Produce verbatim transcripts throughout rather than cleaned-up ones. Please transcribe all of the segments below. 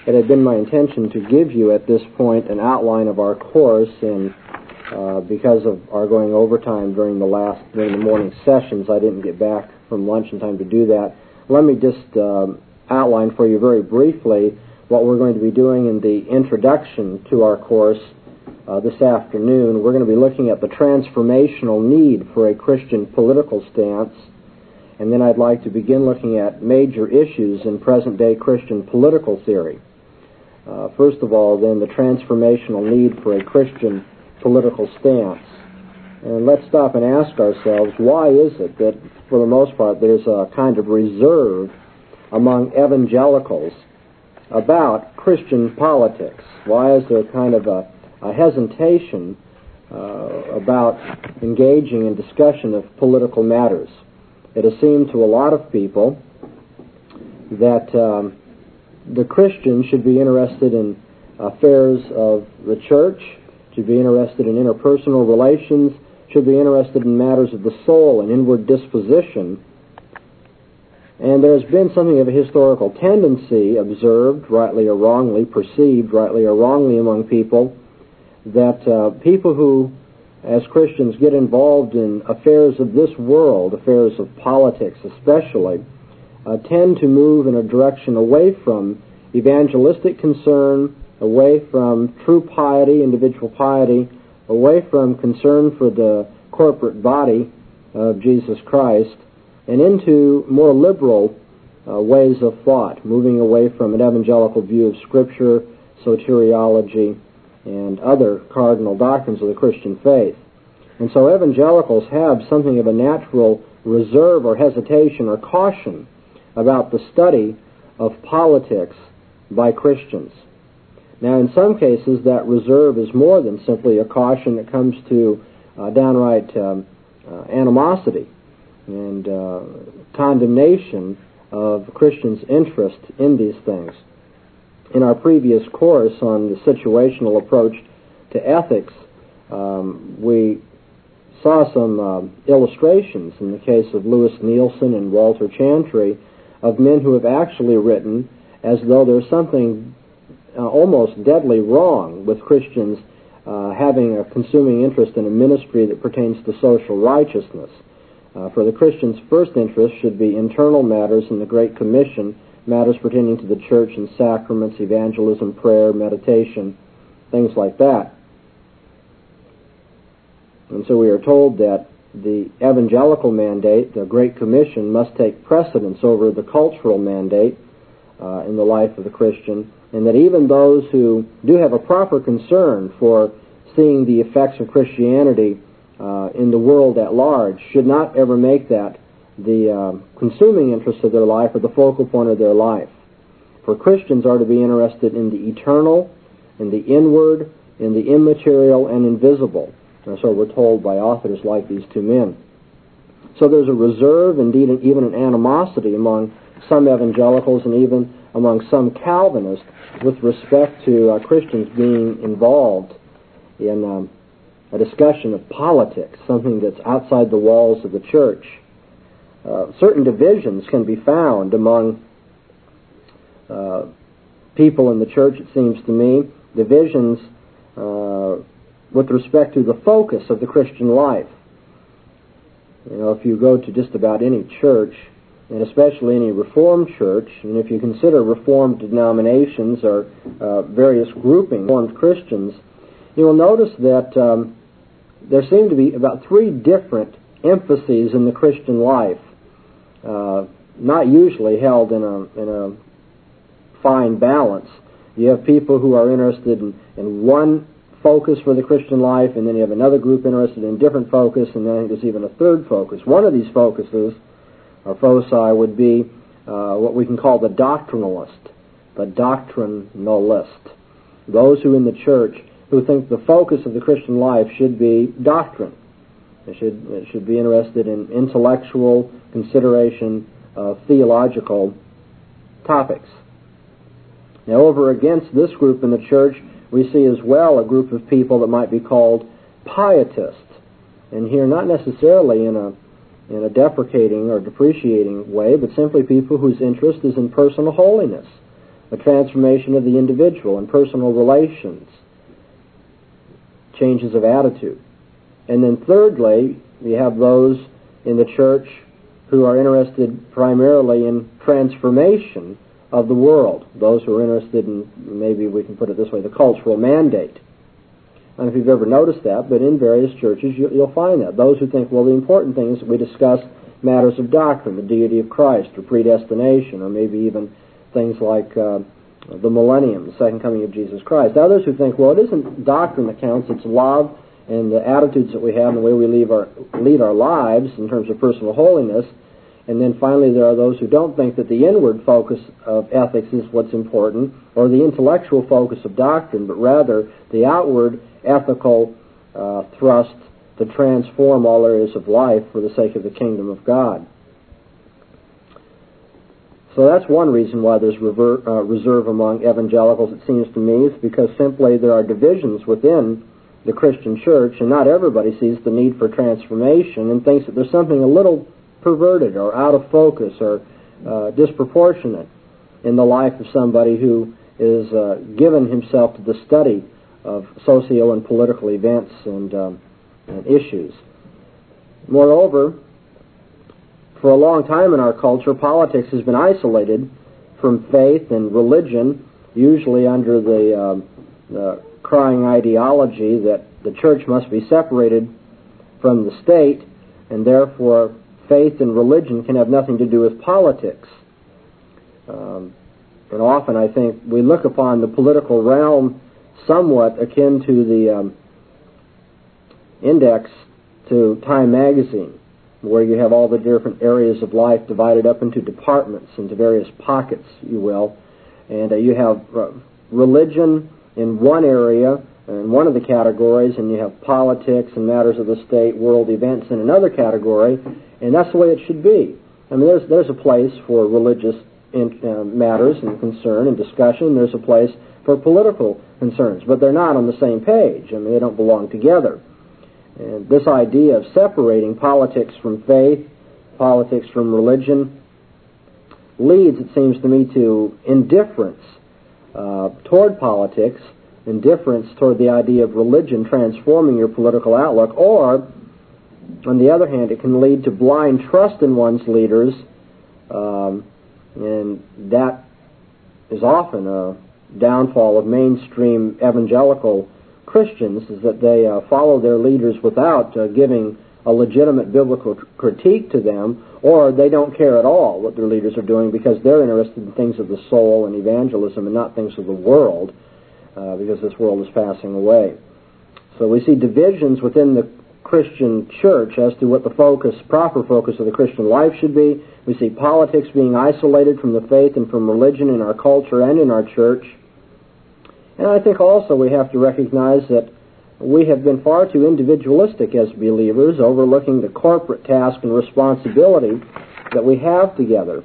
it had been my intention to give you at this point an outline of our course, and uh, because of our going overtime during the last during the morning sessions, I didn't get back from lunch in time to do that. Let me just um, outline for you very briefly what we're going to be doing in the introduction to our course uh, this afternoon. We're going to be looking at the transformational need for a Christian political stance, and then I'd like to begin looking at major issues in present-day Christian political theory. Uh, first of all, then, the transformational need for a Christian political stance. And let's stop and ask ourselves, why is it that, for the most part, there's a kind of reserve among evangelicals about Christian politics? Why is there kind of a, a hesitation uh, about engaging in discussion of political matters? It has seemed to a lot of people that um, the Christian should be interested in affairs of the church, should be interested in interpersonal relations, should be interested in matters of the soul and inward disposition. And there's been something of a historical tendency observed, rightly or wrongly, perceived, rightly or wrongly among people, that uh, people who, as Christians, get involved in affairs of this world, affairs of politics especially, uh, tend to move in a direction away from evangelistic concern, away from true piety, individual piety, away from concern for the corporate body of Jesus Christ, and into more liberal uh, ways of thought, moving away from an evangelical view of Scripture, soteriology, and other cardinal doctrines of the Christian faith. And so evangelicals have something of a natural reserve or hesitation or caution about the study of politics by Christians. Now, in some cases, that reserve is more than simply a caution that comes to uh, downright um, uh, animosity and uh, condemnation of Christians' interest in these things. In our previous course on the situational approach to ethics, um, we saw some uh, illustrations in the case of Lewis Nielsen and Walter Chantry of men who have actually written as though there's something uh, almost deadly wrong with Christians uh, having a consuming interest in a ministry that pertains to social righteousness. Uh, for the Christian's first interest should be internal matters in the Great Commission, matters pertaining to the church and sacraments, evangelism, prayer, meditation, things like that. And so we are told that the evangelical mandate, the Great Commission, must take precedence over the cultural mandate uh, in the life of the Christian, and that even those who do have a proper concern for seeing the effects of Christianity uh, in the world at large should not ever make that the uh, consuming interest of their life or the focal point of their life. For Christians are to be interested in the eternal, in the inward, in the immaterial and invisible. And so we're told by authors like these two men. So there's a reserve, indeed even an animosity among some evangelicals and even among some Calvinists with respect to uh, Christians being involved in um, a discussion of politics, something that's outside the walls of the church. Uh, certain divisions can be found among uh, people in the church, it seems to me, divisions uh, with respect to the focus of the Christian life. You know, if you go to just about any church, and especially any Reformed church, and if you consider Reformed denominations or uh, various groupings of Reformed Christians, you will notice that um, there seem to be about three different emphases in the Christian life, uh, not usually held in a, in a fine balance. You have people who are interested in, in one focus for the Christian life, and then you have another group interested in a different focus, and then there's even a third focus. One of these focuses, or foci, would be uh, what we can call the doctrinalist, the doctrinalist. Those who in the church who think the focus of the Christian life should be doctrine. They should, they should be interested in intellectual consideration of theological topics. Now, over against this group in the church, we see as well a group of people that might be called pietists. And here, not necessarily in a in a deprecating or depreciating way, but simply people whose interest is in personal holiness, a transformation of the individual in personal relations, changes of attitude. And then thirdly, we have those in the church who are interested primarily in transformation of the world, those who are interested in, maybe we can put it this way, the cultural mandate. I don't know if you've ever noticed that, but in various churches you, you'll find that. Those who think, well, the important thing is that we discuss matters of doctrine, the deity of Christ, or predestination, or maybe even things like uh, the millennium, the second coming of Jesus Christ. Others who think, well, it isn't doctrine that counts, it's love and the attitudes that we have and the way we lead our, lead our lives in terms of personal holiness. And then finally there are those who don't think that the inward focus of ethics is what's important, or the intellectual focus of doctrine, but rather the outward ethical uh, thrust to transform all areas of life for the sake of the kingdom of God. So that's one reason why there's rever- uh, reserve among evangelicals, it seems to me, is because simply there are divisions within the Christian church, and not everybody sees the need for transformation and thinks that there's something a little perverted or out of focus or uh, disproportionate in the life of somebody who is uh, given himself to the study of socio and political events and, um, and issues. Moreover, for a long time in our culture, politics has been isolated from faith and religion, usually under the, um, the crying ideology that the church must be separated from the state, and therefore faith and religion can have nothing to do with politics. Um, and often I think we look upon the political realm somewhat akin to the um, index to Time magazine, where you have all the different areas of life divided up into departments, into various pockets, you will. And uh, you have uh, religion in one area, in one of the categories, and you have politics and matters of the state, world events in another category, and that's the way it should be. I mean, there's there's a place for religious in, uh, matters and concern and discussion. There's a place for political concerns, but they're not on the same page. I mean, they don't belong together. And this idea of separating politics from faith, politics from religion, leads, it seems to me, to indifference uh, toward politics, indifference toward the idea of religion transforming your political outlook, or, on the other hand, it can lead to blind trust in one's leaders, um, and that is often a downfall of mainstream evangelical Christians, is that they uh, follow their leaders without uh, giving a legitimate biblical critique to them, or they don't care at all what their leaders are doing because they're interested in things of the soul and evangelism and not things of the world, uh, because this world is passing away. So we see divisions within the Christian church as to what the focus, proper focus of the Christian life should be. We see politics being isolated from the faith and from religion in our culture and in our church. And I think also we have to recognize that we have been far too individualistic as believers, overlooking the corporate task and responsibility that we have together.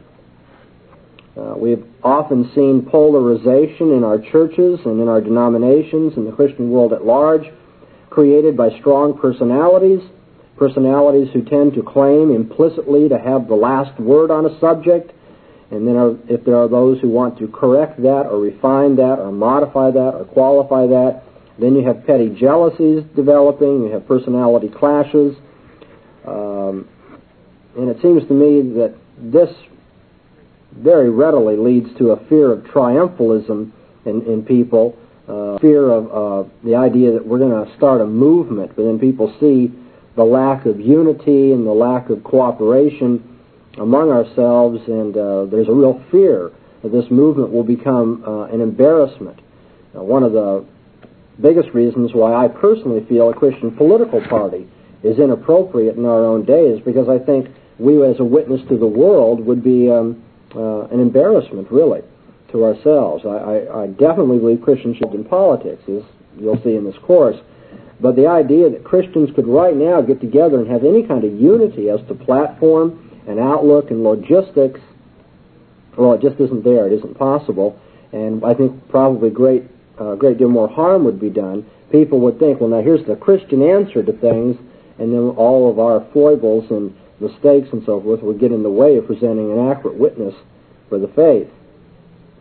Uh, we've often seen polarization in our churches and in our denominations and the Christian world at large, created by strong personalities, personalities who tend to claim implicitly to have the last word on a subject. And then are, if there are those who want to correct that or refine that or modify that or qualify that, then you have petty jealousies developing, you have personality clashes. Um, and it seems to me that this very readily leads to a fear of triumphalism in, in people, uh, fear of uh, the idea that we're going to start a movement, but then people see the lack of unity and the lack of cooperation among ourselves, and uh, there's a real fear that this movement will become uh, an embarrassment. Now, one of the biggest reasons why I personally feel a Christian political party is inappropriate in our own day is because I think we as a witness to the world would be um, uh, an embarrassment, really, to ourselves. I, I, I definitely believe Christians should be in politics, as you'll see in this course, but the idea that Christians could right now get together and have any kind of unity as to platform and outlook and logistics, well, it just isn't there. It isn't possible. And I think probably great, uh, great deal more harm would be done. People would think, well, now here's the Christian answer to things, and then all of our foibles and mistakes and so forth would get in the way of presenting an accurate witness for the faith.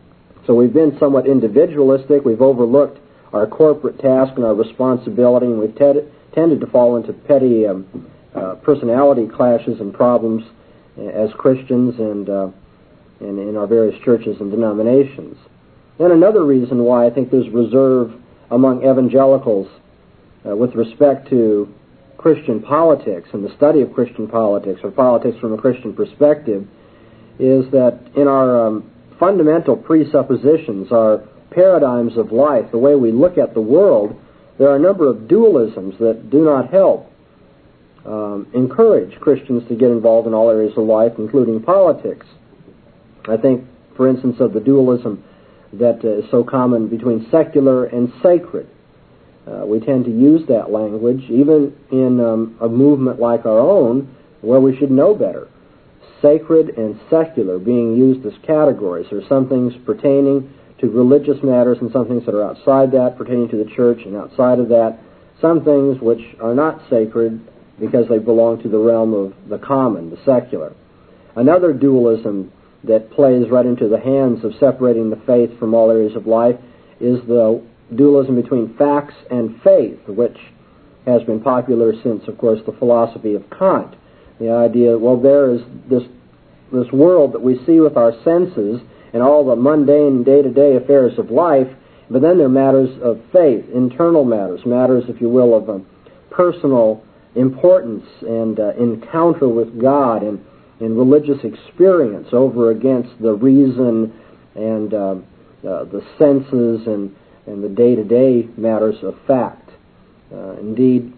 So we've been somewhat individualistic. We've overlooked our corporate task and our responsibility, and we've te- tended to fall into petty um, uh, personality clashes and problems as Christians and, uh, and in our various churches and denominations. And another reason why I think there's reserve among evangelicals uh, with respect to Christian politics and the study of Christian politics, or politics from a Christian perspective, is that in our um, fundamental presuppositions, our paradigms of life, the way we look at the world, there are a number of dualisms that do not help um, encourage Christians to get involved in all areas of life, including politics. I think, for instance, of the dualism that uh, is so common between secular and sacred. Uh, we tend to use that language, even in um, a movement like our own, where we should know better. Sacred and secular being used as categories. There are some things pertaining to religious matters and some things that are outside that, pertaining to the church, and outside of that, some things which are not sacred because they belong to the realm of the common, the secular. Another dualism that plays right into the hands of separating the faith from all areas of life is the dualism between facts and faith, which has been popular since, of course, the philosophy of Kant. The idea, well, there is this this world that we see with our senses and all the mundane day-to-day affairs of life, but then there are matters of faith, internal matters, matters, if you will, of um, personal importance and uh, encounter with God and, and religious experience over against the reason and uh, uh, the senses and, and the day-to-day matters of fact. Uh, indeed,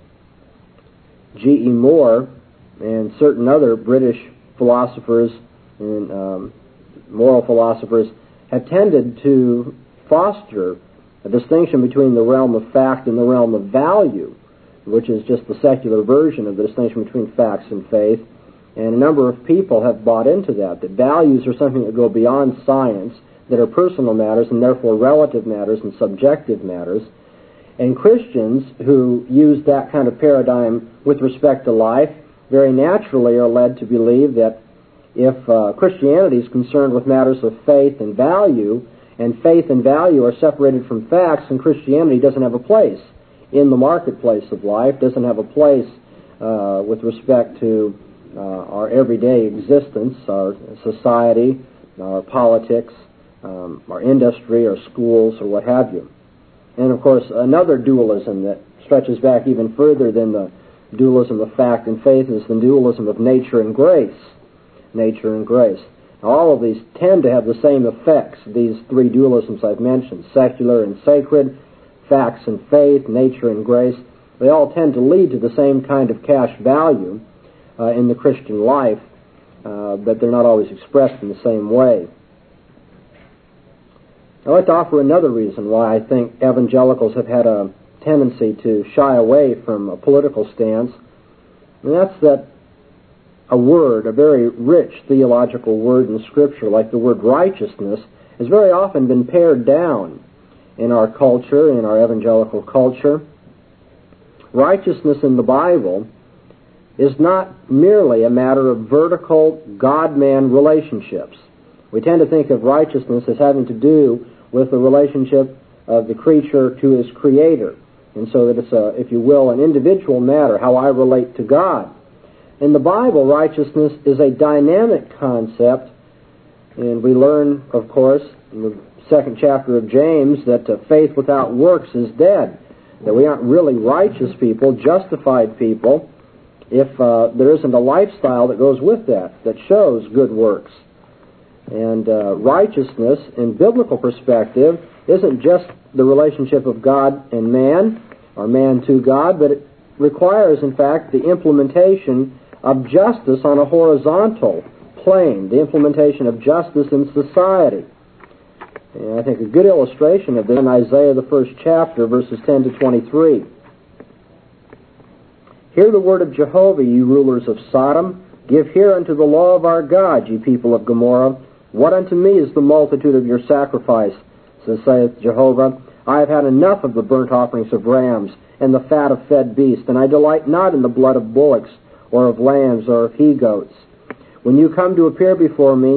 G E Moore and certain other British philosophers and um, moral philosophers have tended to foster a distinction between the realm of fact and the realm of value, which is just the secular version of the distinction between facts and faith. And a number of people have bought into that, that values are something that go beyond science, that are personal matters and therefore relative matters and subjective matters. And Christians who use that kind of paradigm with respect to life very naturally are led to believe that if uh, Christianity is concerned with matters of faith and value, and faith and value are separated from facts, and Christianity doesn't have a place in the marketplace of life, doesn't have a place uh, with respect to uh, our everyday existence, our society, our politics, um, our industry, our schools, or what have you. And, of course, another dualism that stretches back even further than the dualism of fact and faith is the dualism of nature and grace. Nature and grace. Now, all of these tend to have the same effects, these three dualisms I've mentioned, secular and sacred, facts and faith, nature and grace. They all tend to lead to the same kind of cash value uh, in the Christian life, uh, but they're not always expressed in the same way. I'd like to offer another reason why I think evangelicals have had a tendency to shy away from a political stance, and that's that a word, a very rich theological word in Scripture, like the word righteousness, has very often been pared down in our culture, in our evangelical culture. Righteousness in the Bible is not merely a matter of vertical God-man relationships. We tend to think of righteousness as having to do with the relationship of the creature to his Creator, and so that it's, a, if you will, an individual matter, how I relate to God. In the Bible, righteousness is a dynamic concept, and we learn, of course, in the second chapter of James, that uh, faith without works is dead, that we aren't really righteous people, justified people, if uh, there isn't a lifestyle that goes with that, that shows good works. And uh, righteousness, in biblical perspective, isn't just the relationship of God and man, or man to God, but it requires, in fact, the implementation of justice on a horizontal plane, the implementation of justice in society. And I think a good illustration of this in Isaiah, the first chapter, verses ten to twenty-three. Hear the word of Jehovah, ye rulers of Sodom. Give ear unto the law of our God, ye people of Gomorrah. What unto me is the multitude of your sacrifice? So saith Jehovah, I have had enough of the burnt offerings of rams, and the fat of fed beasts, and I delight not in the blood of bullocks, or of lambs, or of he-goats. When you come to appear before me,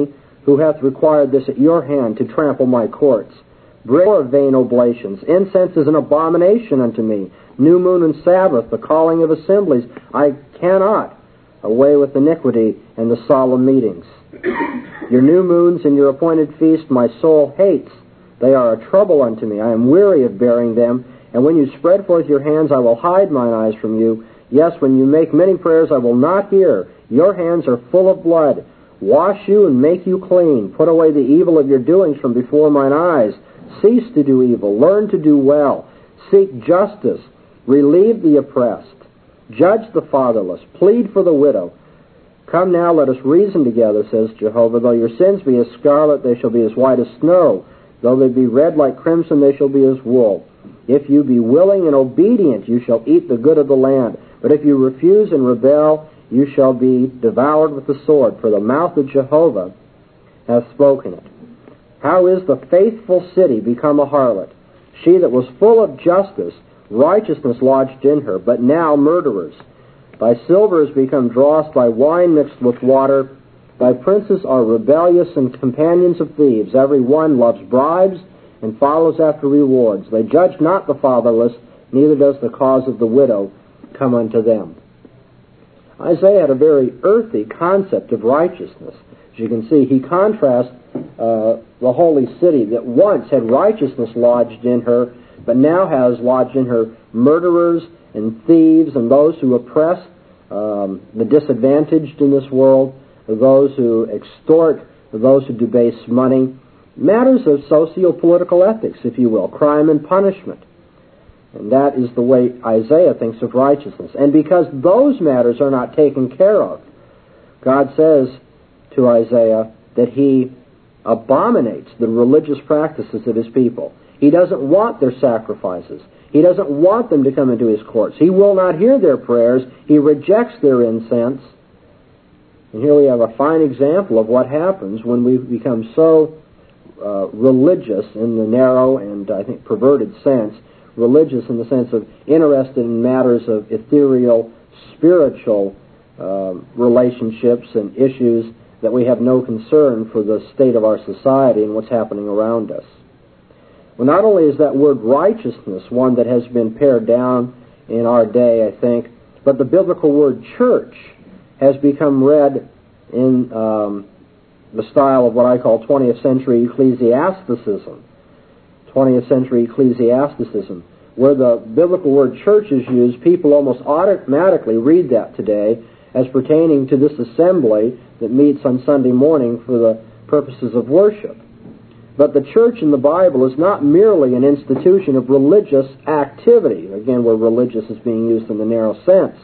who hath required this at your hand to trample my courts. Bring more vain oblations. Incense is an abomination unto me. New moon and Sabbath, the calling of assemblies. I cannot away with iniquity and the solemn meetings. Your new moons and your appointed feast my soul hates. They are a trouble unto me. I am weary of bearing them. And when you spread forth your hands, I will hide mine eyes from you. Yes, when you make many prayers, I will not hear. Your hands are full of blood. Wash you and make you clean. Put away the evil of your doings from before mine eyes. Cease to do evil. Learn to do well. Seek justice. Relieve the oppressed. Judge the fatherless. Plead for the widow. Come now, let us reason together, says Jehovah. Though your sins be as scarlet, they shall be as white as snow. Though they be red like crimson, they shall be as wool. If you be willing and obedient, you shall eat the good of the land. But if you refuse and rebel, you shall be devoured with the sword, for the mouth of Jehovah hath spoken it. How is the faithful city become a harlot? She that was full of justice, righteousness lodged in her, but now murderers. Thy silver is become dross, thy wine mixed with water. Thy princes are rebellious and companions of thieves. Every one loves bribes and follows after rewards. They judge not the fatherless, neither does the cause of the widow come unto them. Isaiah had a very earthy concept of righteousness. As you can see, he contrasts uh, the holy city that once had righteousness lodged in her, but now has lodged in her murderers and thieves and those who oppress um, the disadvantaged in this world, those who extort, those who debase money, matters of socio-political ethics, if you will, crime and punishment. And that is the way Isaiah thinks of righteousness. And because those matters are not taken care of, God says to Isaiah that he abominates the religious practices of his people. He doesn't want their sacrifices. He doesn't want them to come into his courts. He will not hear their prayers. He rejects their incense. And here we have a fine example of what happens when we become so uh, religious in the narrow and, I think, perverted sense, religious in the sense of interested in matters of ethereal, spiritual uh, relationships and issues, that we have no concern for the state of our society and what's happening around us. Well, not only is that word righteousness one that has been pared down in our day, I think, but the biblical word church has become read in um, the style of what I call twentieth century ecclesiasticism. twentieth century ecclesiasticism. Where the biblical word church is used, people almost automatically read that today as pertaining to this assembly that meets on Sunday morning for the purposes of worship. But the church in the Bible is not merely an institution of religious activity, again, where religious is being used in the narrow sense.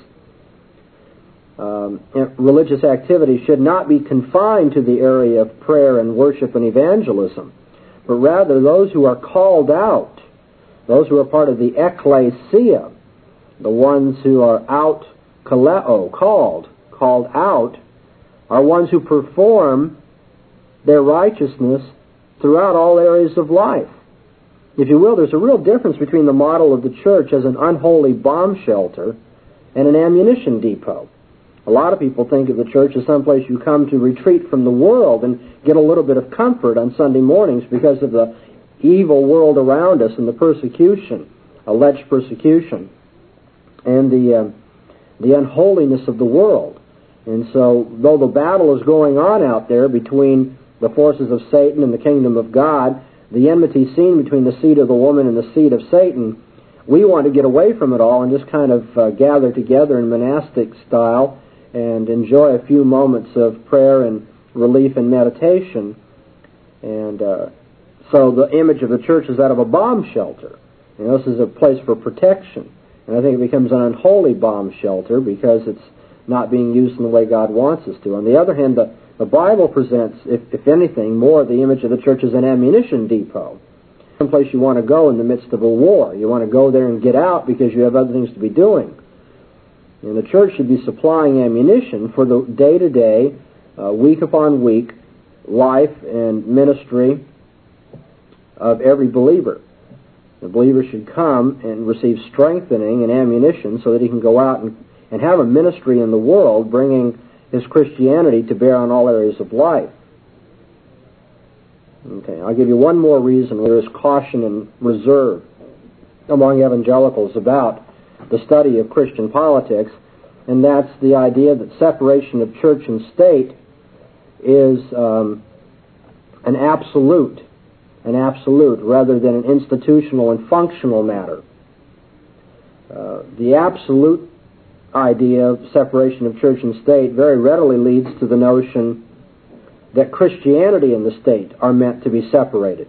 Um, religious activity should not be confined to the area of prayer and worship and evangelism, but rather those who are called out, those who are part of the ecclesia, the ones who are out, kaleo, called, called out, are ones who perform their righteousness throughout all areas of life. If you will, there's a real difference between the model of the church as an unholy bomb shelter and an ammunition depot. A lot of people think of the church as someplace you come to retreat from the world and get a little bit of comfort on Sunday mornings because of the evil world around us and the persecution, alleged persecution, and the uh, the unholiness of the world. And so, though the battle is going on out there between the forces of Satan and the kingdom of God, the enmity seen between the seed of the woman and the seed of Satan, we want to get away from it all and just kind of uh, gather together in monastic style and enjoy a few moments of prayer and relief and meditation. And uh, so the image of the church is that of a bomb shelter. You know, this is a place for protection. And I think it becomes an unholy bomb shelter because it's not being used in the way God wants us to. On the other hand, the, the Bible presents, if, if anything, more the image of the church as an ammunition depot. Someplace you want to go in the midst of a war. You want to go there and get out because you have other things to be doing. And the church should be supplying ammunition for the day-to-day, uh, week upon week, life and ministry of every believer. The believer should come and receive strengthening and ammunition so that he can go out and, and have a ministry in the world, bringing his Christianity to bear on all areas of life. Okay, I'll give you one more reason there is caution and reserve among evangelicals about the study of Christian politics, and that's the idea that separation of church and state is um, an absolute, an absolute rather than an institutional and functional matter. Uh, the absolute idea of separation of church and state very readily leads to the notion that Christianity and the state are meant to be separated,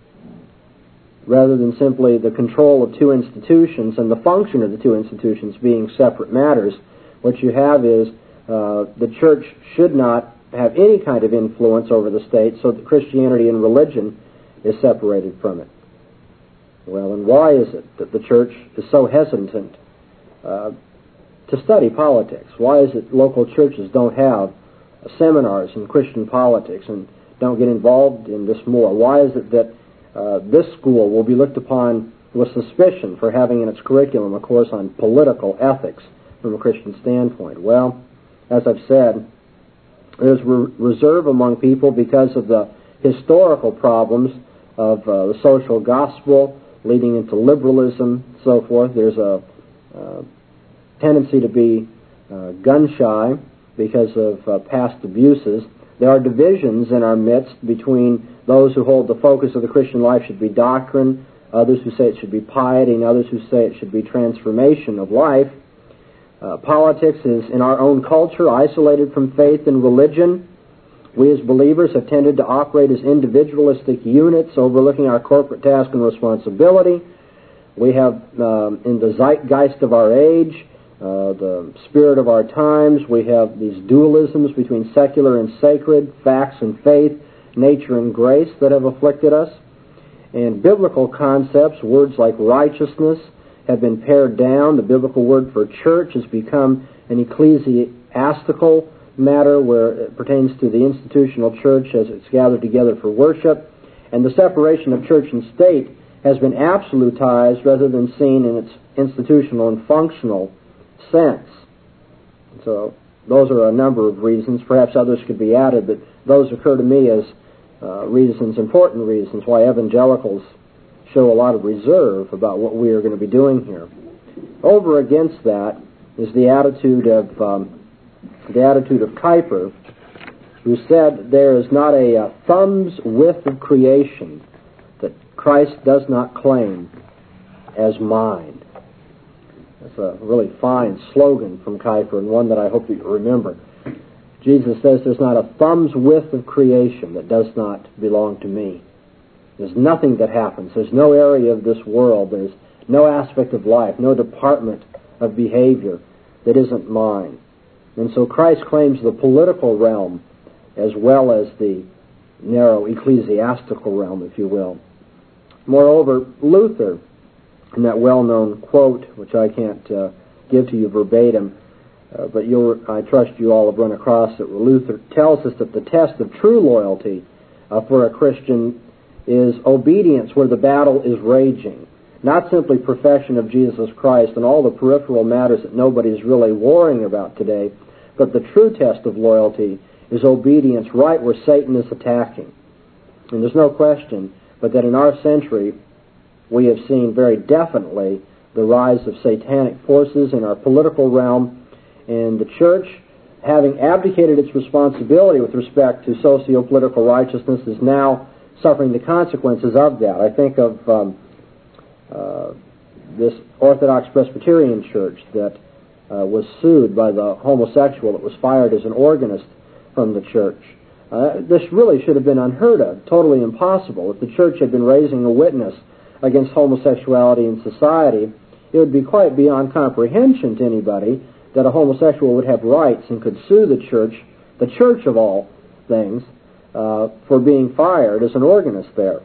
rather than simply the control of two institutions and the function of the two institutions being separate matters. What you have is uh, the church should not have any kind of influence over the state, so that Christianity and religion is separated from it. Well, and why is it that the church is so hesitant uh, to study politics? Why is it local churches don't have seminars in Christian politics and don't get involved in this more? Why is it that uh, this school will be looked upon with suspicion for having in its curriculum a course on political ethics from a Christian standpoint? Well, as I've said, there's re- reserve among people because of the historical problems of uh, the social gospel leading into liberalism, so forth. There's a uh, tendency to be uh, gun-shy because of uh, past abuses. There are divisions in our midst between those who hold the focus of the Christian life should be doctrine, others who say it should be piety, and others who say it should be transformation of life. Uh, politics is, in our own culture, isolated from faith and religion. We as believers have tended to operate as individualistic units, overlooking our corporate task and responsibility. We have, um, in the zeitgeist of our age, uh, the spirit of our times, we have these dualisms between secular and sacred, facts and faith, nature and grace that have afflicted us. And biblical concepts, words like righteousness, have been pared down. The biblical word for church has become an ecclesiastical matter where it pertains to the institutional church as it's gathered together for worship. And the separation of church and state has been absolutized rather than seen in its institutional and functional sense. So those are a number of reasons. Perhaps others could be added, but those occur to me as uh, reasons, important reasons, why evangelicals show a lot of reserve about what we are going to be doing here. Over against that is the attitude of um, the attitude of Kuyper, who said there is not a, a thumb's width of creation that Christ does not claim as mine. That's a really fine slogan from Kuyper, and one that I hope that you remember. Jesus says there's not a thumb's width of creation that does not belong to me. There's nothing that happens. There's no area of this world. There's no aspect of life, no department of behavior that isn't mine. And so Christ claims the political realm as well as the narrow ecclesiastical realm, if you will. Moreover, Luther, in that well-known quote, which I can't uh, give to you verbatim, uh, but you'll, I trust you all have run across it, where Luther tells us that the test of true loyalty uh, for a Christian is obedience where the battle is raging, not simply profession of Jesus Christ and all the peripheral matters that nobody is really worrying about today, but the true test of loyalty is obedience right where Satan is attacking. And there's no question but that in our century we have seen very definitely the rise of satanic forces in our political realm, and the church, having abdicated its responsibility with respect to socio-political righteousness, is now suffering the consequences of that. I think of um, uh, this Orthodox Presbyterian church that uh, was sued by the homosexual that was fired as an organist from the church. Uh, this really should have been unheard of, totally impossible. If the church had been raising a witness against homosexuality in society, it would be quite beyond comprehension to anybody that a homosexual would have rights and could sue the church, the church of all things, uh, for being fired as an organist there.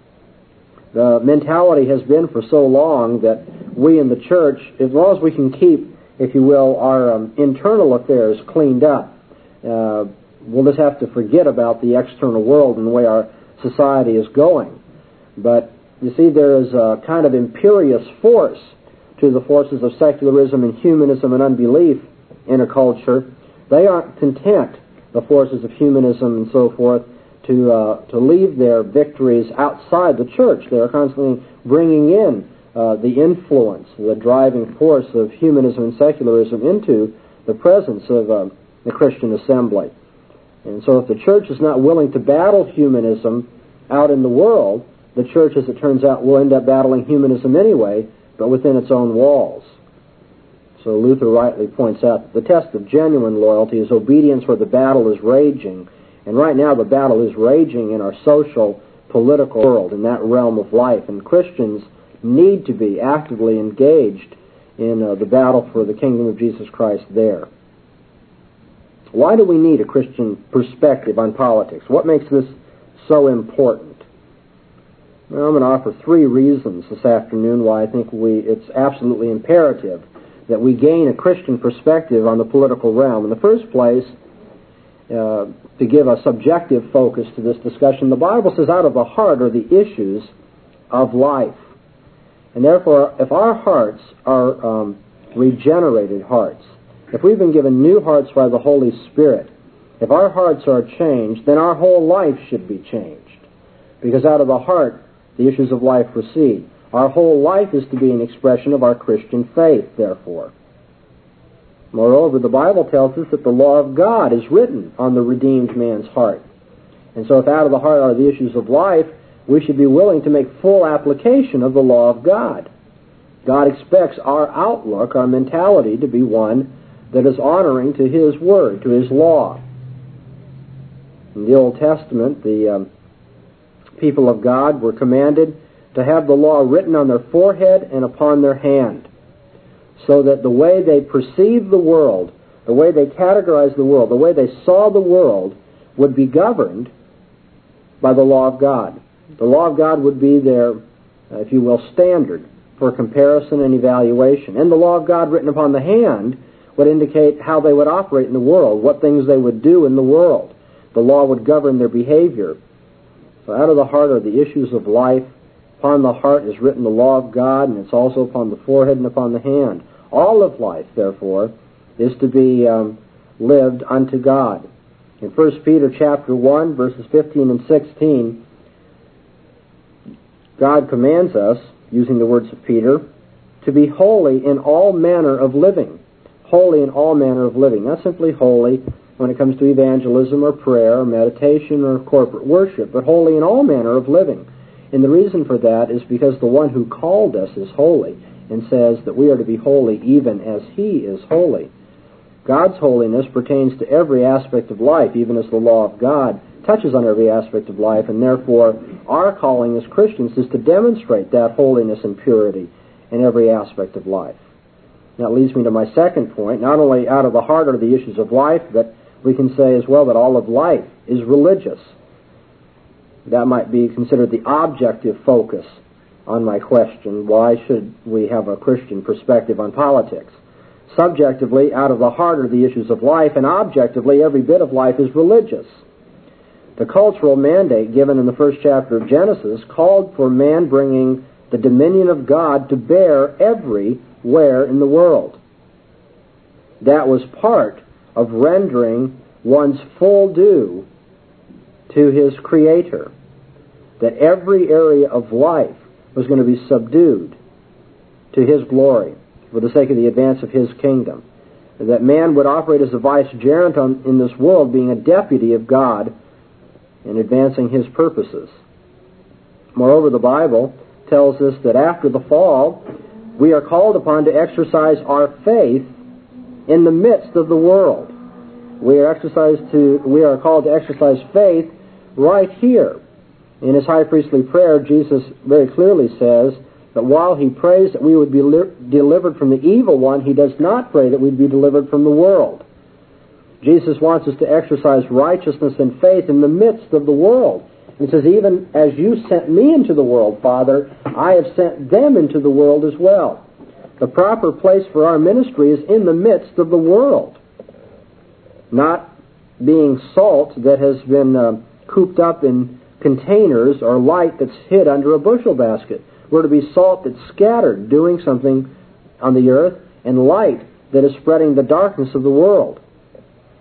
The mentality has been for so long that we in the church, as long as we can keep, if you will, our um, internal affairs cleaned up, uh, we'll just have to forget about the external world and the way our society is going. But you see, there is a kind of imperious force to the forces of secularism and humanism and unbelief in a culture. They aren't content, the forces of humanism and so forth, to uh, to leave their victories outside the church. They are constantly bringing in uh, the influence, the driving force of humanism and secularism into the presence of uh, the Christian assembly. And so if the church is not willing to battle humanism out in the world, the church, as it turns out, will end up battling humanism anyway, but within its own walls. So Luther rightly points out that the test of genuine loyalty is obedience where the battle is raging. And right now the battle is raging in our social, political world, in that realm of life. And Christians need to be actively engaged in uh, the battle for the kingdom of Jesus Christ there. Why do we need a Christian perspective on politics? What makes this so important? Well, I'm going to offer three reasons this afternoon why I think we it's absolutely imperative that we gain a Christian perspective on the political realm. In the first place, uh, to give a subjective focus to this discussion, the Bible says out of the heart are the issues of life. And therefore, if our hearts are um, regenerated hearts, if we've been given new hearts by the Holy Spirit, if our hearts are changed, then our whole life should be changed. Because out of the heart, the issues of life proceed. Our whole life is to be an expression of our Christian faith, therefore. Moreover, the Bible tells us that the law of God is written on the redeemed man's heart. And so if out of the heart are the issues of life, we should be willing to make full application of the law of God. God expects our outlook, our mentality, to be one that is honoring to His Word, to His law. In the Old Testament, the um, people of God were commanded to have the law written on their forehead and upon their hand, so that the way they perceived the world, the way they categorized the world, the way they saw the world would be governed by the law of God. The law of God would be their, uh, if you will, standard for comparison and evaluation. And the law of God written upon the hand would indicate how they would operate in the world, what things they would do in the world. The law would govern their behavior. So out of the heart are the issues of life. Upon the heart is written the law of God, and it's also upon the forehead and upon the hand. All of life, therefore, is to be um, lived unto God. In First Peter chapter one, verses fifteen and sixteen, God commands us, using the words of Peter, to be holy in all manner of living. Holy in all manner of living. Not simply holy when it comes to evangelism or prayer or meditation or corporate worship, but holy in all manner of living. And the reason for that is because the one who called us is holy and says that we are to be holy even as He is holy. God's holiness pertains to every aspect of life, even as the law of God touches on every aspect of life, and therefore our calling as Christians is to demonstrate that holiness and purity in every aspect of life. That leads me to my second point. Not only out of the heart are the issues of life, but we can say as well that all of life is religious. That might be considered the objective focus on my question, why should we have a Christian perspective on politics? Subjectively, out of the heart are the issues of life, and objectively, every bit of life is religious. The cultural mandate given in the first chapter of Genesis called for man bringing the dominion of God to bear everywhere in the world. That was part of rendering one's full due to his Creator. That every area of life was going to be subdued to His glory for the sake of the advance of His kingdom. That man would operate as a vicegerent on, in this world, being a deputy of God in advancing His purposes. Moreover, the Bible tells us that after the fall, we are called upon to exercise our faith in the midst of the world. We are exercised to we are called to exercise faith right here. In His high priestly prayer, Jesus very clearly says that while He prays that we would be li- delivered from the evil one, He does not pray that we'd be delivered from the world. Jesus wants us to exercise righteousness and faith in the midst of the world. He says, even as you sent me into the world, Father, I have sent them into the world as well. The proper place for our ministry is in the midst of the world. Not being salt that has been uh, cooped up in containers or light that's hid under a bushel basket. We're to be salt that's scattered, doing something on the earth, and light that is spreading the darkness of the world.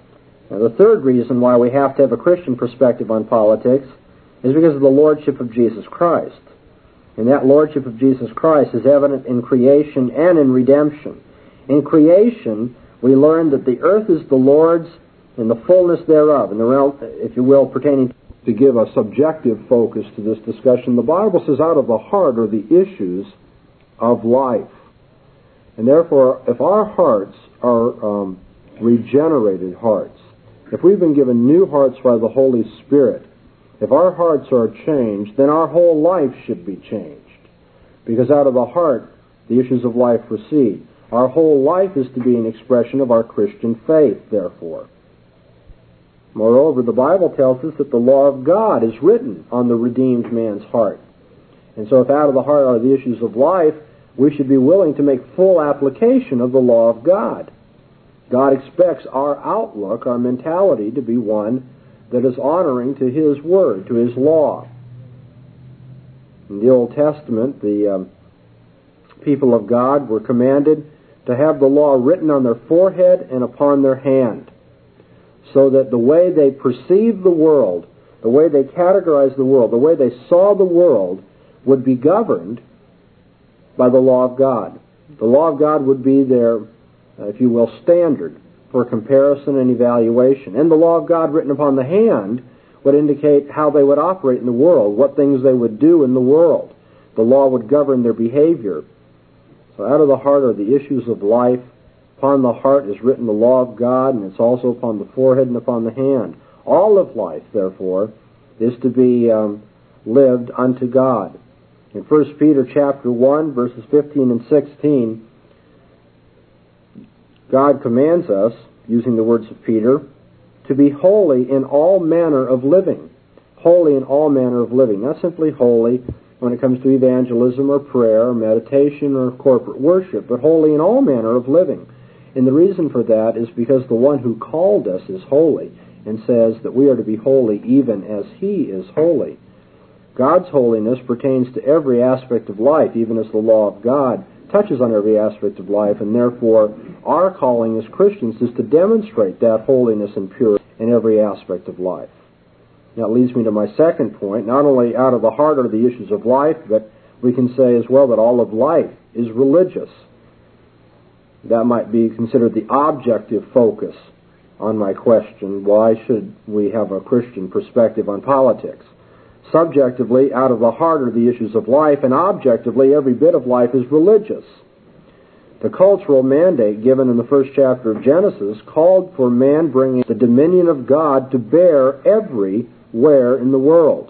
Now, the third reason why we have to have a Christian perspective on politics is because of the lordship of Jesus Christ. And that lordship of Jesus Christ is evident in creation and in redemption. In creation, we learn that the earth is the Lord's and the fullness thereof, and the realm, if you will, pertaining to give a subjective focus to this discussion. The Bible says out of the heart are the issues of life. And therefore, if our hearts are um, regenerated hearts, if we've been given new hearts by the Holy Spirit, if our hearts are changed, then our whole life should be changed. Because out of the heart, the issues of life proceed. Our whole life is to be an expression of our Christian faith, therefore. Moreover, the Bible tells us that the law of God is written on the redeemed man's heart. And so if out of the heart are the issues of life, we should be willing to make full application of the law of God. God expects our outlook, our mentality, to be one that is honoring to His Word, to His law. In the Old Testament, the um, people of God were commanded to have the law written on their forehead and upon their hand, so that the way they perceived the world, the way they categorized the world, the way they saw the world would be governed by the law of God. The law of God would be their, if you will, standard for comparison and evaluation. And the law of God written upon the hand would indicate how they would operate in the world, what things they would do in the world. The law would govern their behavior. So out of the heart are the issues of life. Upon the heart is written the law of God, and it's also upon the forehead and upon the hand. All of life, therefore, is to be um, lived unto God. In First Peter chapter one, verses fifteen and sixteen, God commands us, using the words of Peter, to be holy in all manner of living. Holy in all manner of living. Not simply holy when it comes to evangelism or prayer or meditation or corporate worship, but holy in all manner of living. And the reason for that is because the one who called us is holy and says that we are to be holy even as He is holy. God's holiness pertains to every aspect of life, even as the law of God touches on every aspect of life, and therefore our calling as Christians is to demonstrate that holiness and purity in every aspect of life. That leads me to my second point. Not only out of the heart are the issues of life, but we can say as well that all of life is religious. That might be considered the objective focus on my question, why should we have a Christian perspective on politics? Subjectively, out of the heart are the issues of life, and objectively, every bit of life is religious. The cultural mandate given in the first chapter of Genesis called for man bringing the dominion of God to bear everywhere in the world.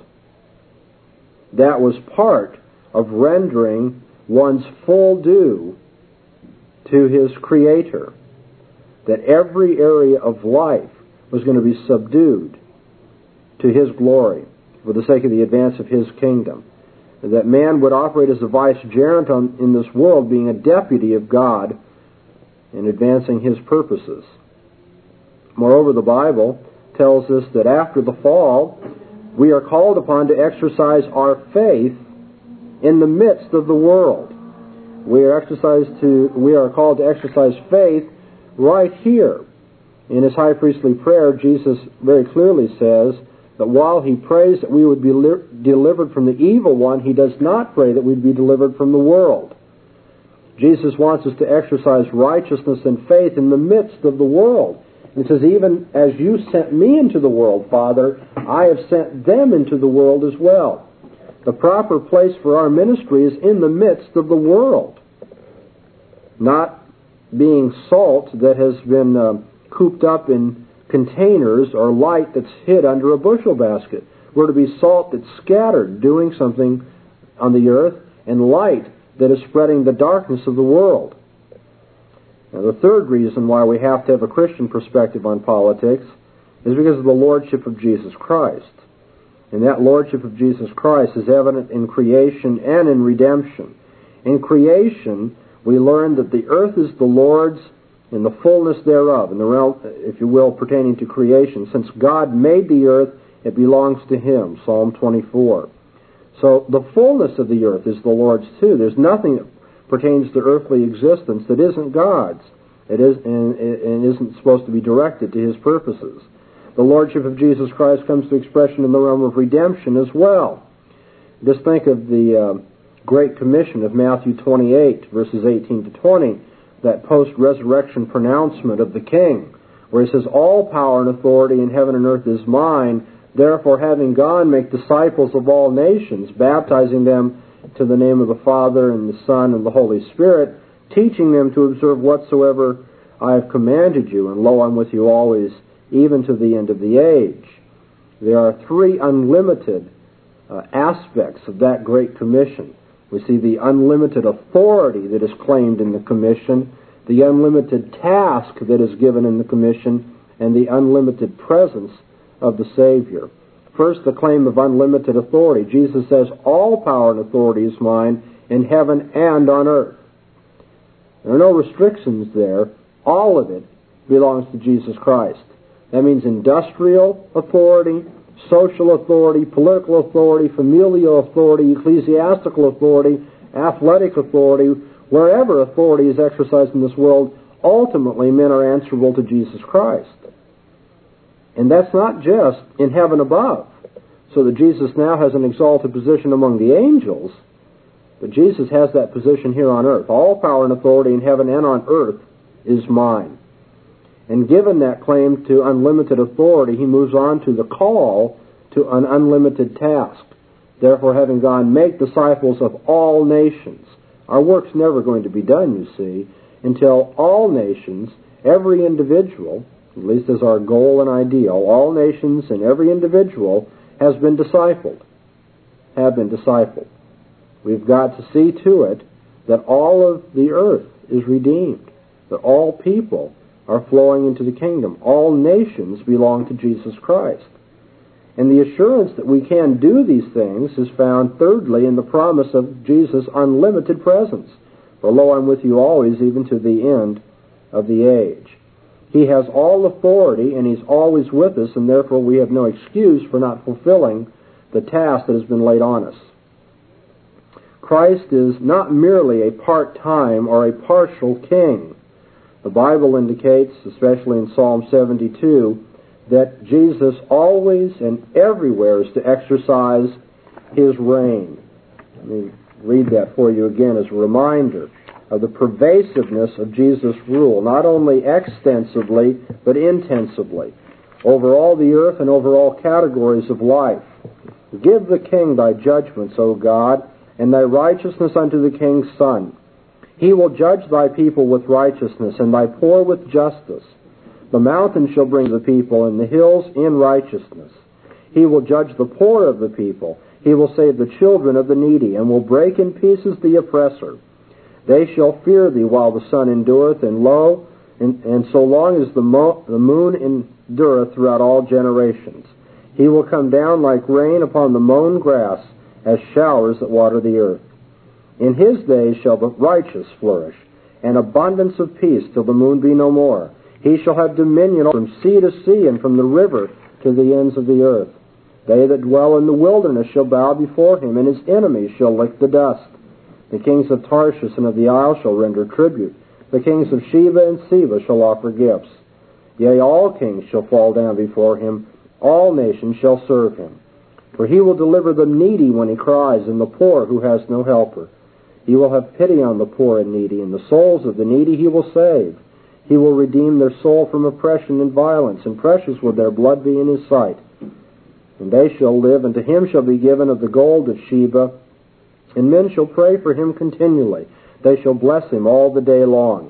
That was part of rendering one's full due to his Creator, that every area of life was going to be subdued to His glory for the sake of the advance of His kingdom, and that man would operate as a vicegerent on, in this world, being a deputy of God in advancing His purposes. Moreover, the Bible tells us that after the fall, we are called upon to exercise our faith in the midst of the world. We are exercised to. We are called to exercise faith right here. In His high priestly prayer, Jesus very clearly says that while He prays that we would be li- delivered from the evil one, He does not pray that we'd be delivered from the world. Jesus wants us to exercise righteousness and faith in the midst of the world. He says, even as you sent me into the world, Father, I have sent them into the world as well. The proper place for our ministry is in the midst of the world, not being salt that has been uh, cooped up in containers or light that's hid under a bushel basket. We're to be salt that's scattered, doing something on the earth, and light that is spreading the darkness of the world. Now, the third reason why we have to have a Christian perspective on politics is because of the lordship of Jesus Christ. And that lordship of Jesus Christ is evident in creation and in redemption. In creation, we learn that the earth is the Lord's and the fullness thereof, in the realm, if you will, pertaining to creation. Since God made the earth, it belongs to Him, Psalm twenty-four. So the fullness of the earth is the Lord's too. There's nothing that pertains to earthly existence that isn't God's. It is, and, and isn't supposed to be directed to his purposes. The Lordship of Jesus Christ comes to expression in the realm of redemption as well. Just think of the uh, Great Commission of Matthew twenty-eight, verses eighteen to twenty, that post-resurrection pronouncement of the King, where he says, all power and authority in heaven and earth is mine. Therefore, having gone, make disciples of all nations, baptizing them to the name of the Father and the Son and the Holy Spirit, teaching them to observe whatsoever I have commanded you. And lo, I'm with you always, even to the end of the age. There are three unlimited uh, aspects of that Great Commission. We see the unlimited authority that is claimed in the Commission, the unlimited task that is given in the Commission, and the unlimited presence of the Savior. First, the claim of unlimited authority. Jesus says, all power and authority is mine in heaven and on earth. There are no restrictions there. All of it belongs to Jesus Christ. That means industrial authority, social authority, political authority, familial authority, ecclesiastical authority, athletic authority. Wherever authority is exercised in this world, ultimately men are answerable to Jesus Christ. And that's not just in heaven above, so that Jesus now has an exalted position among the angels, but Jesus has that position here on earth. All power and authority in heaven and on earth is mine. And given that claim to unlimited authority, he moves on to the call to an unlimited task. Therefore, having gone, make disciples of all nations. Our work's never going to be done, you see, until all nations, every individual, at least as our goal and ideal, all nations and every individual has been discipled, have been discipled. We've got to see to it that all of the earth is redeemed, that all people are flowing into the kingdom. All nations belong to Jesus Christ. And the assurance that we can do these things is found, thirdly, in the promise of Jesus' unlimited presence. For lo, I'm with you always, even to the end of the age. He has all authority, and he's always with us, and therefore we have no excuse for not fulfilling the task that has been laid on us. Christ is not merely a part-time or a partial king. The Bible indicates, especially in Psalm seventy-two, that Jesus always and everywhere is to exercise his reign. Let me read that for you again as a reminder of the pervasiveness of Jesus' rule, not only extensively, but intensively, over all the earth and over all categories of life. Give the king thy judgments, O God, and thy righteousness unto the king's son. He will judge thy people with righteousness, and thy poor with justice. The mountains shall bring the people, and the hills in righteousness. He will judge the poor of the people. He will save the children of the needy, and will break in pieces the oppressor. They shall fear thee while the sun endureth, and lo, and, and so long as the, mo- the moon endureth throughout all generations. He will come down like rain upon the mown grass, as showers that water the earth. In his days shall the righteous flourish, and abundance of peace till the moon be no more. He shall have dominion from sea to sea, and from the river to the ends of the earth. They that dwell in the wilderness shall bow before him, and his enemies shall lick the dust. The kings of Tarshish and of the isle shall render tribute. The kings of Sheba and Seba shall offer gifts. Yea, all kings shall fall down before him. All nations shall serve him. For he will deliver the needy when he cries, and the poor who has no helper. He will have pity on the poor and needy, and the souls of the needy he will save. He will redeem their soul from oppression and violence, and precious will their blood be in his sight. And they shall live, and to him shall be given of the gold of Sheba, and men shall pray for him continually. They shall bless him all the day long.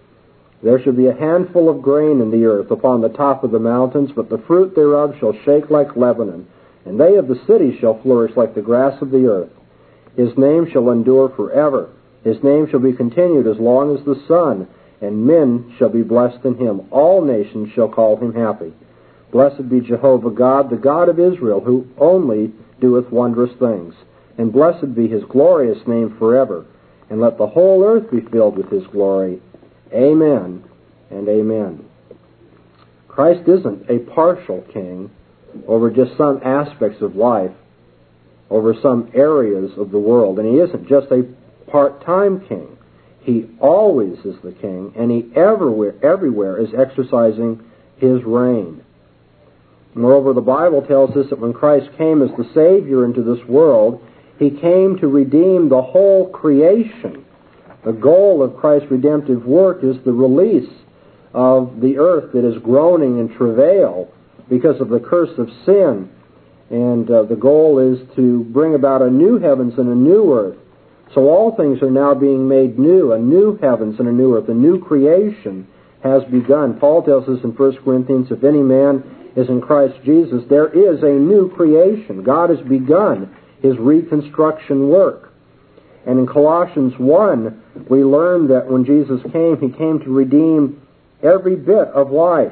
There shall be a handful of grain in the earth upon the top of the mountains, but the fruit thereof shall shake like Lebanon, and they of the city shall flourish like the grass of the earth. His name shall endure forever. His name shall be continued as long as the sun, and men shall be blessed in him. All nations shall call him happy. Blessed be Jehovah God, the God of Israel, who only doeth wondrous things. And blessed be his glorious name forever. And let the whole earth be filled with his glory. Amen and amen. Christ isn't a partial king over just some aspects of life, over some areas of the world. And he isn't just a part-time king. He always is the king, and he everywhere, everywhere is exercising his reign. Moreover, the Bible tells us that when Christ came as the Savior into this world, he came to redeem the whole creation. The goal of Christ's redemptive work is the release of the earth that is groaning in travail because of the curse of sin. And uh, the goal is to bring about a new heavens and a new earth. So all things are now being made new, a new heavens and a new earth. A new creation has begun. Paul tells us in First Corinthians, if any man is in Christ Jesus, there is a new creation. God has begun his reconstruction work. And in Colossians one, we learn that when Jesus came, he came to redeem every bit of life,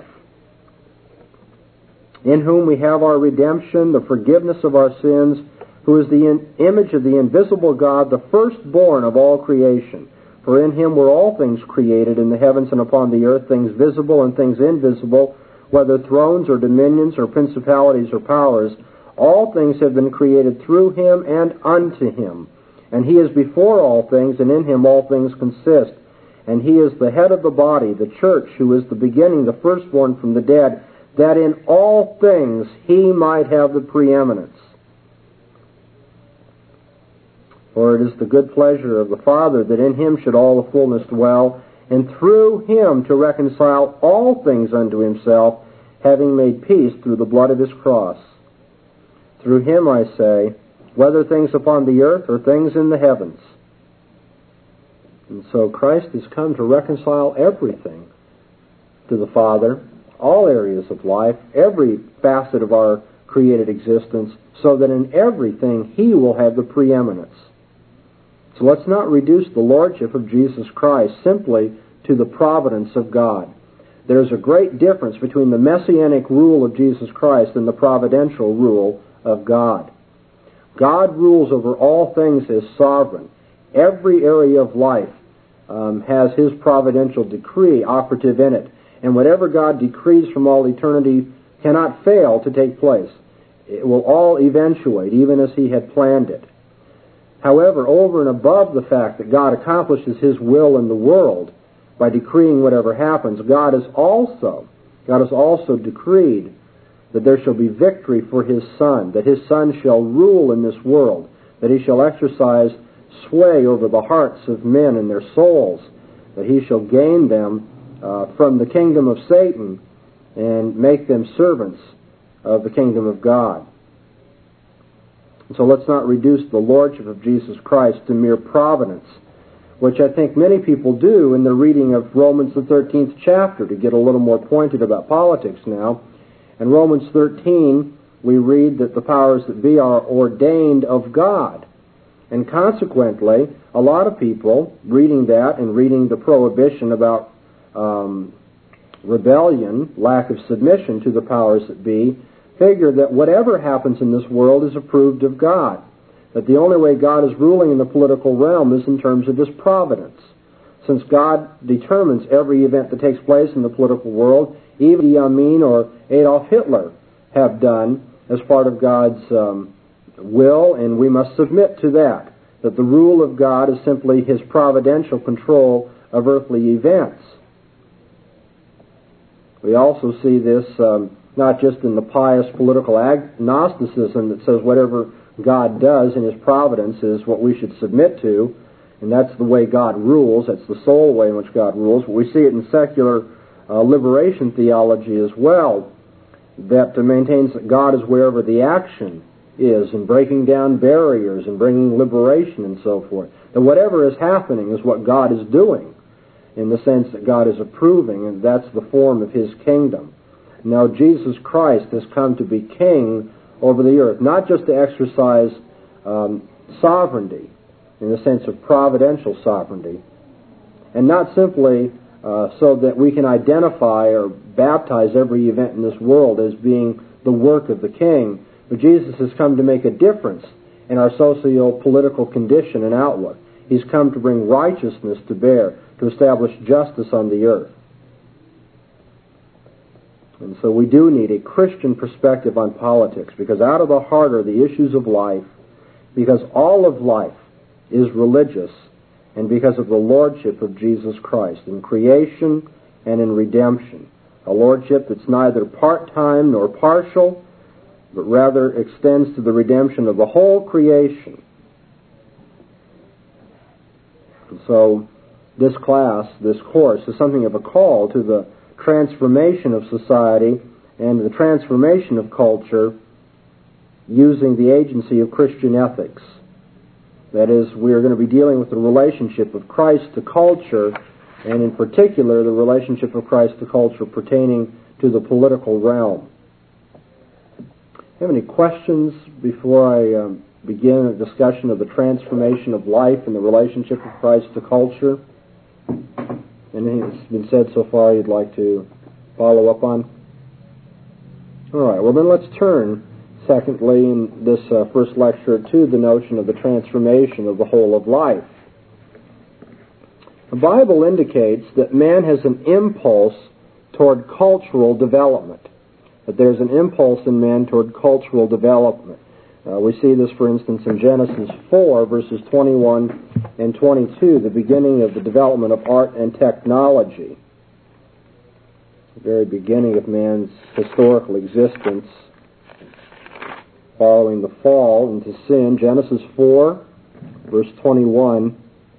in whom we have our redemption, the forgiveness of our sins, who is the in- image of the invisible God, the firstborn of all creation. For in him were all things created, in the heavens and upon the earth, things visible and things invisible, whether thrones or dominions or principalities or powers. All things have been created through him and unto him. And he is before all things, and in him all things consist. And he is the head of the body, the church, who is the beginning, the firstborn from the dead, that in all things he might have the preeminence. For it is the good pleasure of the Father that in him should all the fullness dwell, and through him to reconcile all things unto himself, having made peace through the blood of his cross. Through him, I say, whether things upon the earth or things in the heavens. And so Christ has come to reconcile everything to the Father, all areas of life, every facet of our created existence, so that in everything he will have the preeminence. So let's not reduce the lordship of Jesus Christ simply to the providence of God. There's a great difference between the messianic rule of Jesus Christ and the providential rule of God. God rules over all things as sovereign. Every area of life um, has his providential decree operative in it. And whatever God decrees from all eternity cannot fail to take place. It will all eventuate, even as he had planned it. However, over and above the fact that God accomplishes his will in the world by decreeing whatever happens, God has also, God has also decreed that there shall be victory for his Son, that his Son shall rule in this world, that he shall exercise sway over the hearts of men and their souls, that he shall gain them uh, from the kingdom of Satan and make them servants of the kingdom of God. So let's not reduce the lordship of Jesus Christ to mere providence, which I think many people do in the reading of Romans the thirteenth chapter, to get a little more pointed about politics now. In Romans thirteen, we read that the powers that be are ordained of God. And consequently, a lot of people, reading that and reading the prohibition about um, rebellion, lack of submission to the powers that be, figure that whatever happens in this world is approved of God. That the only way God is ruling in the political realm is in terms of his providence. Since God determines every event that takes place in the political world, even Idi Amin or Adolf Hitler have done as part of God's um, will, and we must submit to that. That the rule of God is simply his providential control of earthly events. We also see this um, not just in the pious political agnosticism that says whatever God does in his providence is what we should submit to, and that's the way God rules, that's the sole way in which God rules. But we see it in secular uh, liberation theology as well, that maintains that God is wherever the action is, and breaking down barriers and bringing liberation and so forth. That whatever is happening is what God is doing, in the sense that God is approving, and that's the form of his kingdom. Now, Jesus Christ has come to be king over the earth, not just to exercise um, sovereignty, in the sense of providential sovereignty, and not simply uh, so that we can identify or baptize every event in this world as being the work of the king, but Jesus has come to make a difference in our socio-political condition and outlook. He's come to bring righteousness to bear, to establish justice on the earth. And so we do need a Christian perspective on politics, because out of the heart are the issues of life, because all of life is religious, and because of the lordship of Jesus Christ in creation and in redemption. A lordship that's neither part-time nor partial, but rather extends to the redemption of the whole creation. And so this class, this course, is something of a call to the transformation of society and the transformation of culture using the agency of Christian ethics. That is, we are going to be dealing with the relationship of Christ to culture, and in particular, the relationship of Christ to culture pertaining to the political realm. Have any questions before I um, begin a discussion of the transformation of life and the relationship of Christ to culture? Anything that's been said so far you'd like to follow up on? All right, well then let's turn, secondly, in this uh, first lecture, to the notion of the transformation of the whole of life. The Bible indicates that man has an impulse toward cultural development, that there's an impulse in man toward cultural development. Uh, we see this, for instance, in Genesis four, verses twenty-one and twenty-two, the beginning of the development of art and technology, the very beginning of man's historical existence following the fall into sin. Genesis four, verse twenty-one,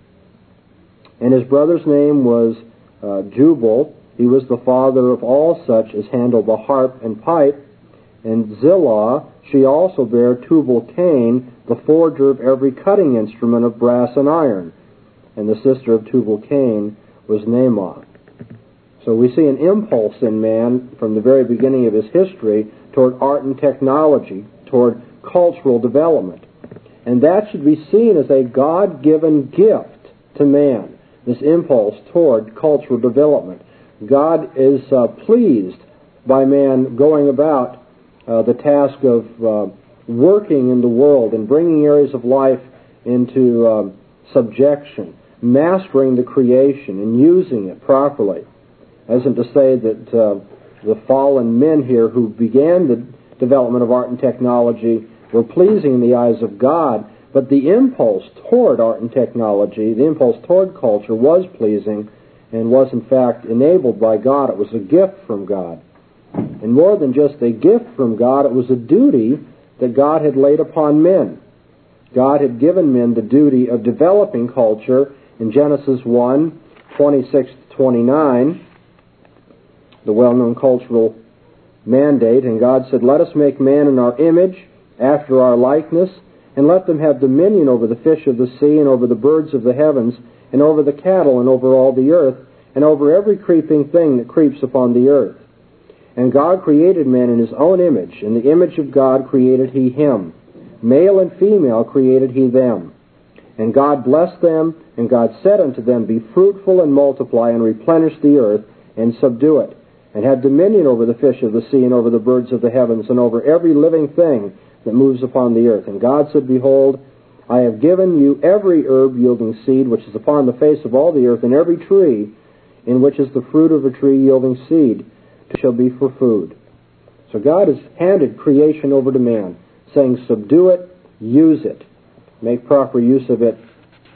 and his brother's name was uh, Jubal. He was the father of all such as handle the harp and pipe. And Zillah, she also bare Tubal-Cain, the forger of every cutting instrument of brass and iron. And the sister of Tubal-Cain was Naamah. So we see an impulse in man from the very beginning of his history toward art and technology, toward cultural development. And that should be seen as a God-given gift to man, this impulse toward cultural development. God is uh, pleased by man going about uh, the task of uh, working in the world and bringing areas of life into uh, subjection, mastering the creation and using it properly. Isn't to say that uh, the fallen men here who began the development of art and technology were pleasing in the eyes of God, but the impulse toward art and technology, the impulse toward culture was pleasing and was in fact enabled by God. It was a gift from God. And more than just a gift from God, it was a duty that God had laid upon men. God had given men the duty of developing culture in Genesis one, twenty-six to twenty-nine, the well-known cultural mandate. And God said, "Let us make man in our image, after our likeness, and let them have dominion over the fish of the sea, and over the birds of the heavens, and over the cattle, and over all the earth, and over every creeping thing that creeps upon the earth." And God created man in his own image. In the image of God created he him. Male and female created he them. And God blessed them, and God said unto them, "Be fruitful and multiply, and replenish the earth, and subdue it, and have dominion over the fish of the sea, and over the birds of the heavens, and over every living thing that moves upon the earth." And God said, "Behold, I have given you every herb yielding seed, which is upon the face of all the earth, and every tree in which is the fruit of a tree yielding seed, shall be for food." So God has handed creation over to man, saying, subdue it, use it, make proper use of it,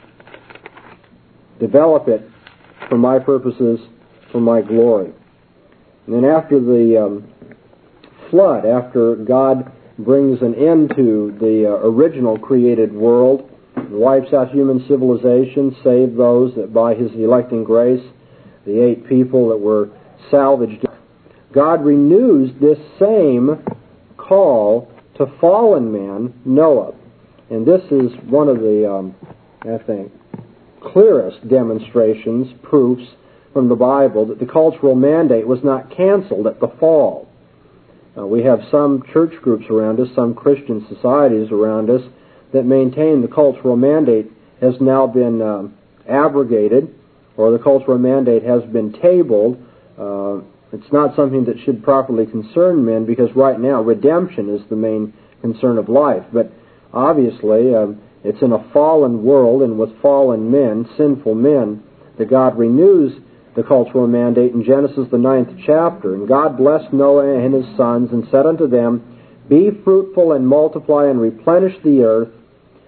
develop it for my purposes, for my glory. And then after the um, flood, after God brings an end to the uh, original created world, wipes out human civilization, save those that by his electing grace, the eight people that were salvaged, God renews this same call to fallen man, Noah. And this is one of the, um, I think, clearest demonstrations, proofs from the Bible that the cultural mandate was not canceled at the fall. Uh, we have some church groups around us, some Christian societies around us, that maintain the cultural mandate has now been um, abrogated, or the cultural mandate has been tabled. Uh, it's not something that should properly concern men, because right now redemption is the main concern of life. But obviously, um, it's in a fallen world and with fallen men, sinful men, that God renews the cultural mandate in Genesis, the ninth chapter. "And God blessed Noah and his sons, and said unto them, Be fruitful and multiply and replenish the earth,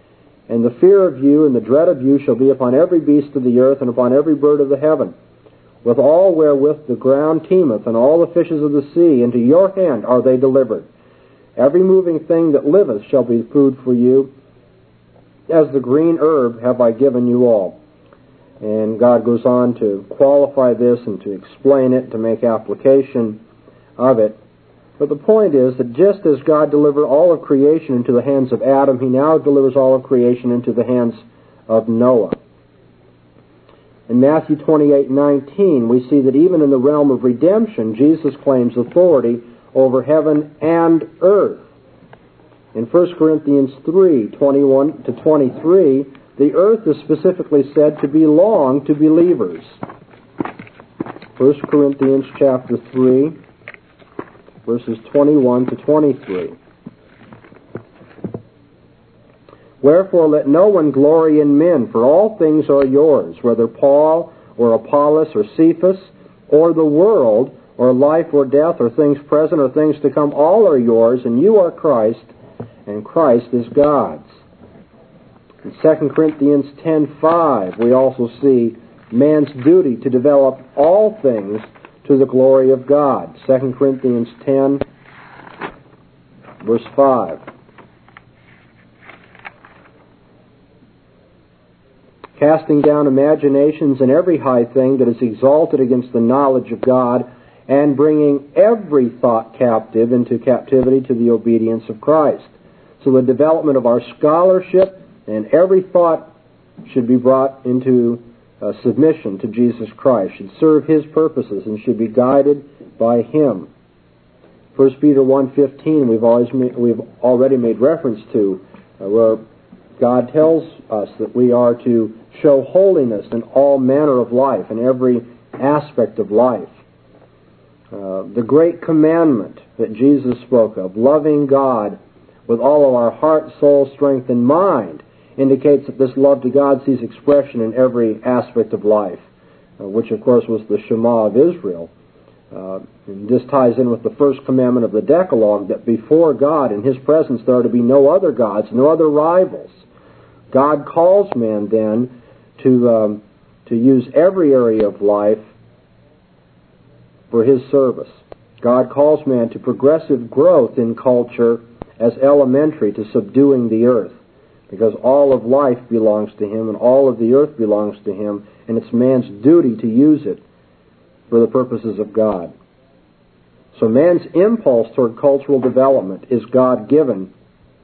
And the fear of you and the dread of you shall be upon every beast of the earth and upon every bird of the heaven, with all wherewith the ground teemeth, and all the fishes of the sea. Into your hand are they delivered. Every moving thing that liveth shall be food for you. As the green herb have I given you all. And God goes on to qualify this and to explain it, to make application of it. But the point is that just as God delivered all of creation into the hands of Adam, He now delivers all of creation into the hands of Noah. In Matthew twenty-eight nineteen, we see that even in the realm of redemption, Jesus claims authority over heaven and earth. In First Corinthians three twenty-one to twenty-three, the earth is specifically said to belong to believers. First Corinthians chapter three, verses twenty-one to twenty-three. Wherefore let no one glory in men, for all things are yours, whether Paul or Apollos or Cephas or the world or life or death or things present or things to come, all are yours, and you are Christ, and Christ is God's. In Second Corinthians ten five, we also see man's duty to develop all things to the glory of God. Second Corinthians ten, verse five. Casting down imaginations and every high thing that is exalted against the knowledge of God, and bringing every thought captive into captivity to the obedience of Christ. So the development of our scholarship and every thought should be brought into uh, submission to Jesus Christ, should serve His purposes, and should be guided by Him. First Peter one fifteen we've always made, we've already made reference to, uh, where God tells us that we are to show holiness in all manner of life, in every aspect of life. Uh, the great commandment that Jesus spoke of, loving God with all of our heart, soul, strength, and mind, indicates that this love to God sees expression in every aspect of life, uh, which of course was the Shema of Israel. Uh, and this ties in with the first commandment of the Decalogue, that before God, in His presence, there are to be no other gods, no other rivals. God calls man then to um, to use every area of life for His service. God calls man to progressive growth in culture as elementary to subduing the earth, because all of life belongs to Him and all of the earth belongs to Him, and it's man's duty to use it for the purposes of God. So man's impulse toward cultural development is God-given,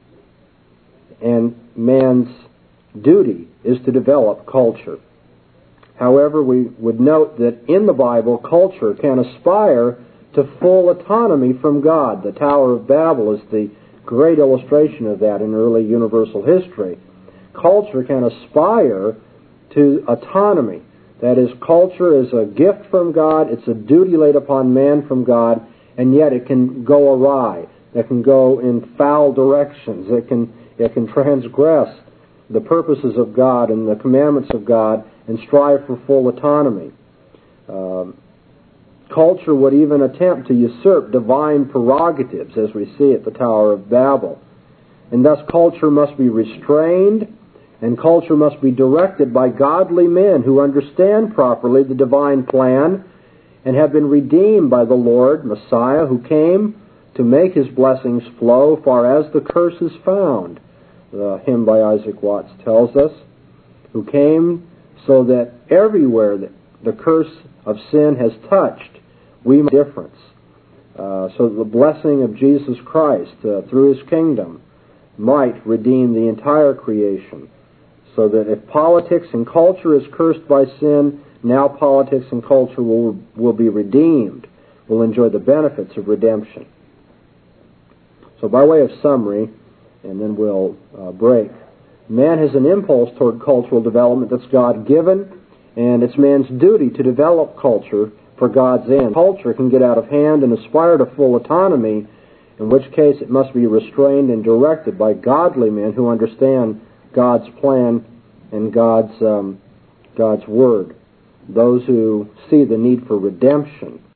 and man's duty is to develop culture. However, we would note that in the Bible, culture can aspire to full autonomy from God. The Tower of Babel is the great illustration of that in early universal history. Culture can aspire to autonomy. That is, culture is a gift from God, it's a duty laid upon man from God, and yet it can go awry. It can go in foul directions. It can, it can transgress the purposes of God and the commandments of God and strive for full autonomy. Um, culture would even attempt to usurp divine prerogatives, as we see at the Tower of Babel. And thus culture must be restrained, and culture must be directed by godly men who understand properly the divine plan and have been redeemed by the Lord, Messiah, who came to make His blessings flow far as the curse is found. The hymn by Isaac Watts tells us, who came so that everywhere that the curse of sin has touched, we make a difference. Uh, so the blessing of Jesus Christ uh, through His kingdom might redeem the entire creation. So that if politics and culture is cursed by sin, now politics and culture will, will be redeemed, will enjoy the benefits of redemption. So by way of summary, and then we'll uh, break. Man has an impulse toward cultural development that's God-given, and it's man's duty to develop culture for God's end. Culture can get out of hand and aspire to full autonomy, in which case it must be restrained and directed by godly men who understand God's plan and God's um, God's word. Those who see the need for redemption